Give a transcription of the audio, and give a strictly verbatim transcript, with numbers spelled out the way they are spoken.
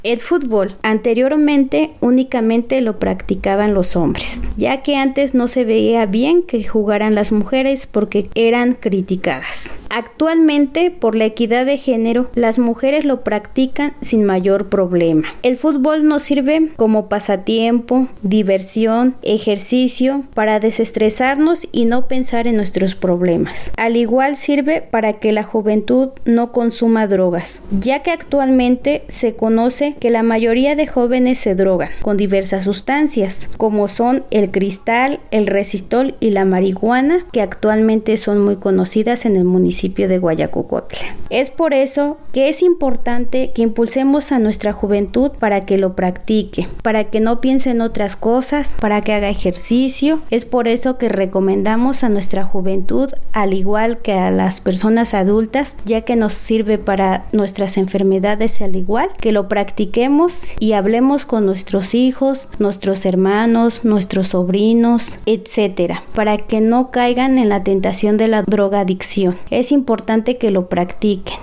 El fútbol anteriormente únicamente lo practicaban los hombres, ya que antes no se veía bien que jugaran las mujeres porque eran criticadas. Actualmente, por la equidad de género, las mujeres lo practican sin mayor problema. El fútbol nos sirve como pasatiempo, diversión, ejercicio, para desestresarnos y no pensar en nuestros problemas. Al igual sirve para que la juventud no consuma drogas, ya que actualmente se conoce que la mayoría de jóvenes se drogan con diversas sustancias, como son el cristal, el resistol y la marihuana, que actualmente son muy conocidas en el municipio de Guayacocotla. Es por eso que es importante que impulsemos a nuestra juventud para que lo practique, para que no piense en otras cosas, para que haga ejercicio. Es por eso que recomendamos a nuestra juventud, al igual que a las personas adultas, ya que nos sirve para nuestras enfermedades, al igual que lo practiquemos y hablemos con nuestros hijos, nuestros hermanos, nuestros sobrinos, etcétera, para que no caigan en la tentación de la drogadicción. Es importante que lo practiquen.